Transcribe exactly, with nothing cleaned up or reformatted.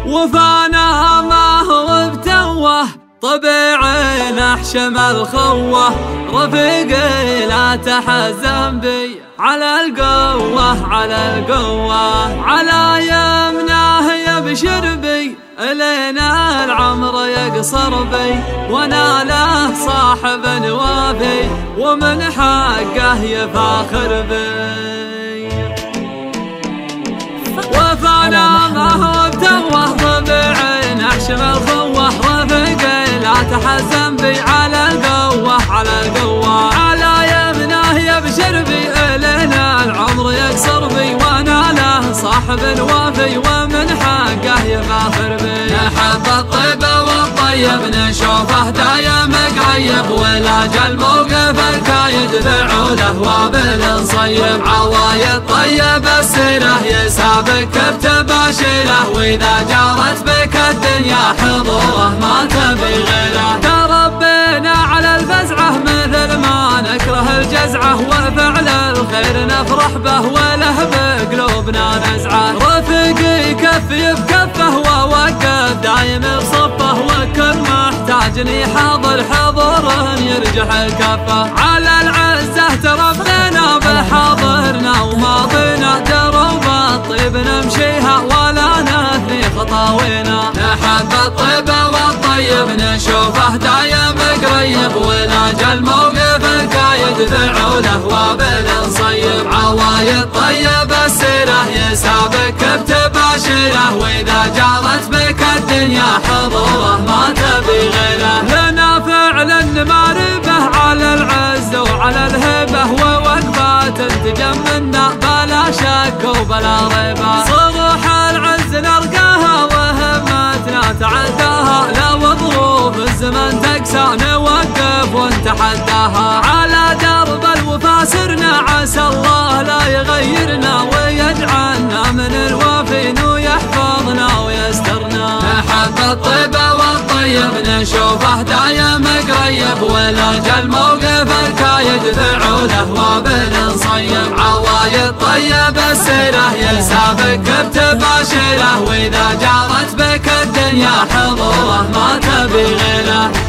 وفانا ما هو بتوه طبيعي نحشم الخوة، رفيقي لا تحزن بي على القوة على القوة، على يمناه يبشر بي إلينا العمر يقصر بي، وانا له صاحب وافي ومن حقه يفاخر بي. وفانا ما هو بتوه طبيعي نحشم الخوة، رفيقي لا تحزن بي على القوة على القوة، على يمناه يبشر بي إلينا العمر يقصر بي، وانا له صاحب وافي ومن حقه يفاخر بي. نحب الطيب والطيب نشوفه دايم قريب، ولا جل موقف الكايد ذعوله وابل صيب، عوايد طيب السيره يسابك بتباشيره، واذا جارت بك الدنيا حضوره ما تبي غيره. تربينا على الفزعه مثل ما نكره الجزعه، وفعل الخير نفرح به وله بقلوبنا نزعه، رفيقي كفي بكفه ووقف دايم بصفه، وكل محتاجني حاضر حضور يرجح الكفه، على العزه تربينا بحاضرنا وماضينا، دروب الطيب نمشيها ولا نثني خطاوينا. نحب الطيب والطيب نشوفه دايم قريب، ولا جل موقف الكايد ذعوله وابل صيب، عوايد طيب السيره يسابك بتباشيره، واذا جارت بك الدنيا حضوره ما تبي غيره. لنا فعلا نماربه على العز وعلى الهبه، ووقفات تجمنا بلا شك وبلا ريبه، صروح العز نرقاها وهمتنا تعداها، لو ظروف الزمن تقسى نوقف ونتحداها، على درب الوفا سرنا عسى الله لا يغيرنا، ويجعلنا من الوافين ويحفظنا ويسترنا. نحب الطيب والطيب نشوفه دايم قريب، ولا جل موقف الكايد ذعوله وابل صيب، عوايد طيب السيره يسابك بتباشيره، واذا جارت بك الدنيا حضوره ما تبي غيره.